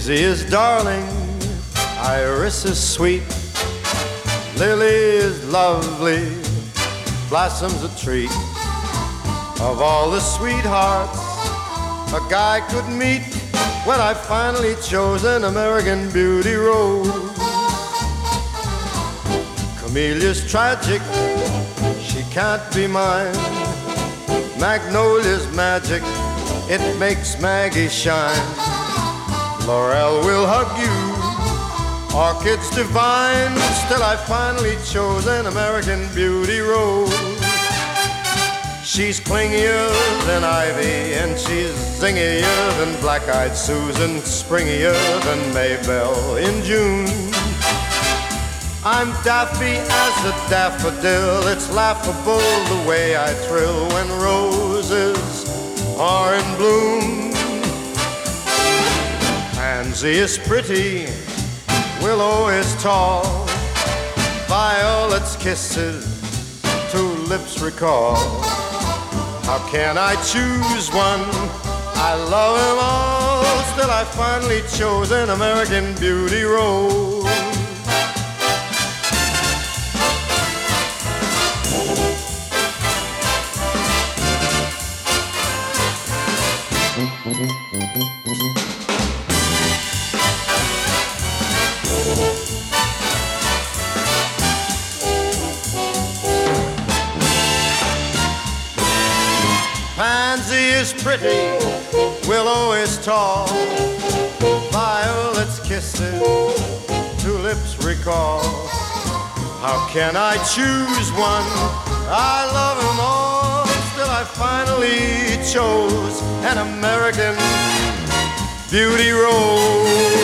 Daisy is darling, Iris is sweet, Lily is lovely, Blossom's a treat. Of all the sweethearts a guy could meet, when I finally chose an American Beauty rose. Camelia's tragic, she can't be mine. Magnolia's magic, it makes Maggie shine. Laurel will hug you, orchids divine. Still I finally chose an American Beauty rose. She's clingier than ivy, and she's zingier than black-eyed Susan, springier than Maybelle in June. I'm daffy as a daffodil, it's laughable the way I thrill when roses are in bloom. Pansy is pretty, willow is tall, violet's kisses tulips recall. How can I choose one? I love them all. Still I finally chose an American Beauty rose. Pansy is pretty, willow is tall, violet's kisses, tulips recall. How can I choose one? I love them all. Still I finally chose an American Beauty rose.